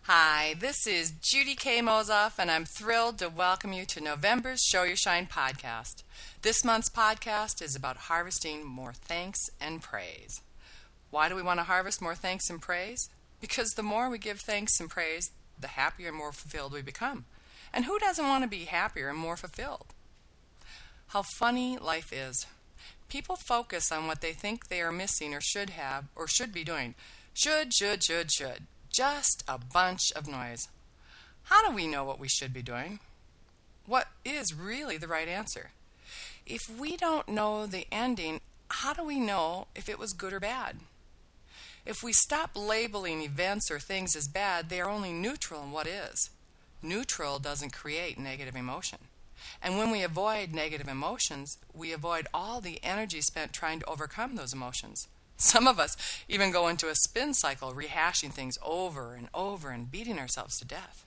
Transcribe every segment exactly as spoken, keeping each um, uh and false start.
Hi, this is Judy K. Mozoff, and I'm thrilled to welcome you to November's Show Your Shine podcast. This month's podcast is about harvesting more thanks and praise. Why do we want to harvest more thanks and praise? Because the more we give thanks and praise, the happier and more fulfilled we become. And who doesn't want to be happier and more fulfilled? How funny life is. People focus on what they think they are missing or should have or should be doing. Should, should, should, should. Just a bunch of noise. How do we know what we should be doing? What is really the right answer? If we don't know the ending, how do we know if it was good or bad? If we stop labeling events or things as bad, they are only neutral in what is. Neutral doesn't create negative emotion. And when we avoid negative emotions, we avoid all the energy spent trying to overcome those emotions. Some of us even go into a spin cycle, rehashing things over and over and beating ourselves to death.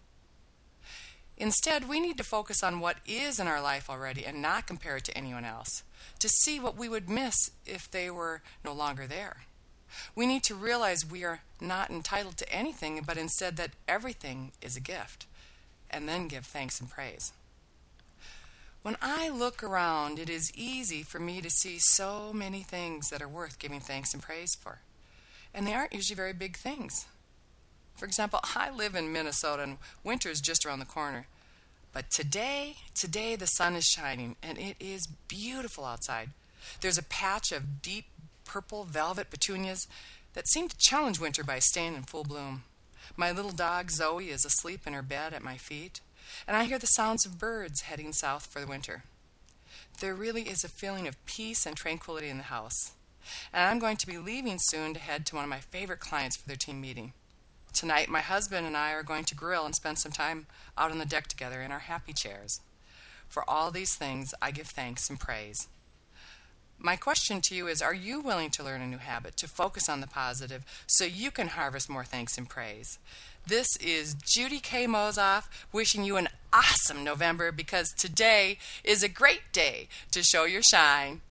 Instead, we need to focus on what is in our life already and not compare it to anyone else, to see what we would miss if they were no longer there. We need to realize we are not entitled to anything, but instead that everything is a gift, and then give thanks and praise. When I look around, it is easy for me to see so many things that are worth giving thanks and praise for. And they aren't usually very big things. For example, I live in Minnesota and winter is just around the corner. But today, today the sun is shining and it is beautiful outside. There's a patch of deep purple velvet petunias that seem to challenge winter by staying in full bloom. My little dog Zoe is asleep in her bed at my feet. And I hear the sounds of birds heading south for the winter. There really is a feeling of peace and tranquility in the house. And I'm going to be leaving soon to head to one of my favorite clients for their team meeting. Tonight, my husband and I are going to grill and spend some time out on the deck together in our happy chairs. For all these things, I give thanks and praise. My question to you is, are you willing to learn a new habit, to focus on the positive, so you can harvest more thanks and praise? This is Judy K. Mozoff wishing you an awesome November, because today is a great day to show your shine.